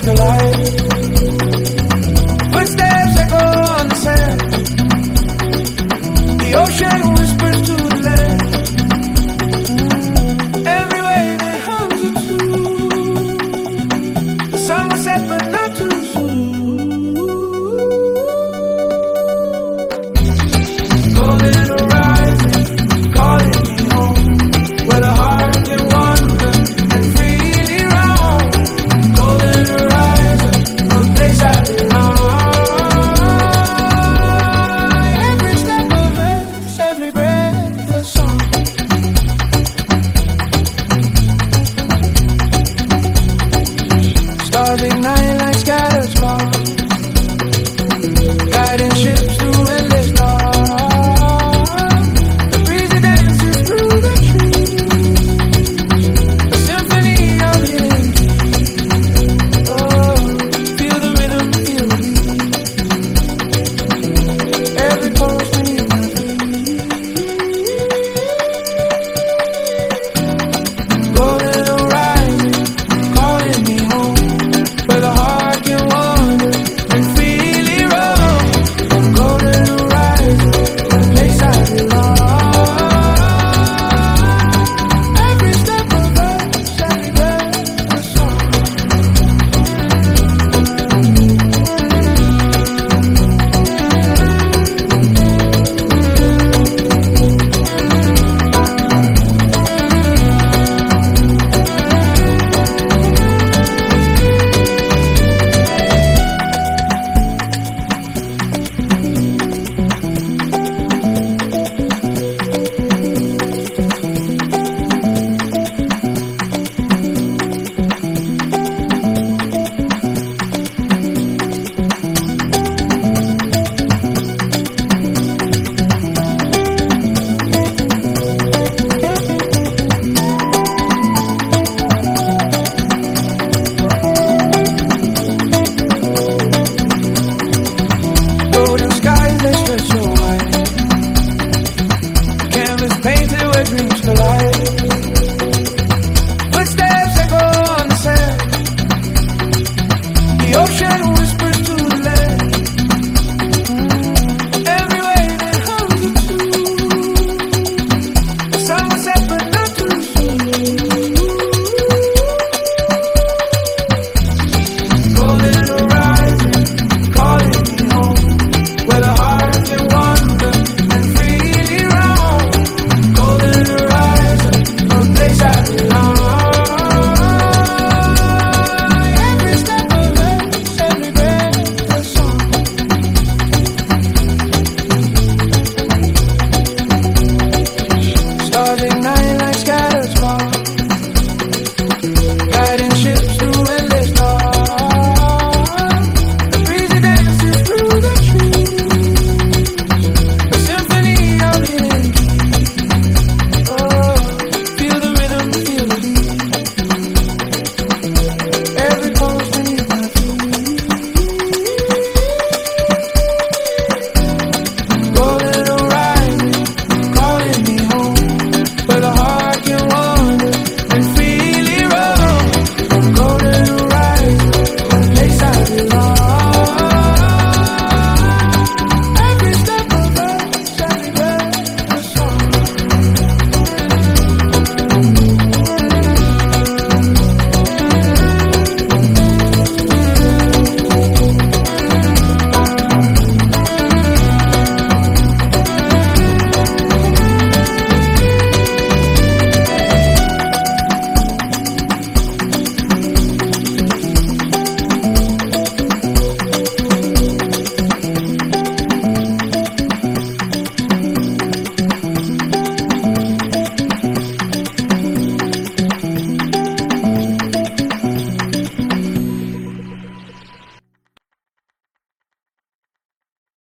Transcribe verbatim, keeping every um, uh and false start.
collide. Footsteps echo on the sand. The ocean whispers to the land. Every wave it hums a tune. The sun will set but not too soon. Golden horizon, calling me home, where the heart can wander and freely roam. Golden horizon, a place I belong. Every step of verse, every breath a song. Stars ignite like scattered sparks, guiding ships through endless dark. The breeze dances through the trees, a symphony of healing. Oh, feel the rhythm, feel the beat. Every pulse beneath my feet. Golden horizon, calling me home, where the heart can wander and freely roam. Golden horizon, a place I belong. Every step of verse, every breath a song. Golden skies, they stretch so wide. Canvas painted with green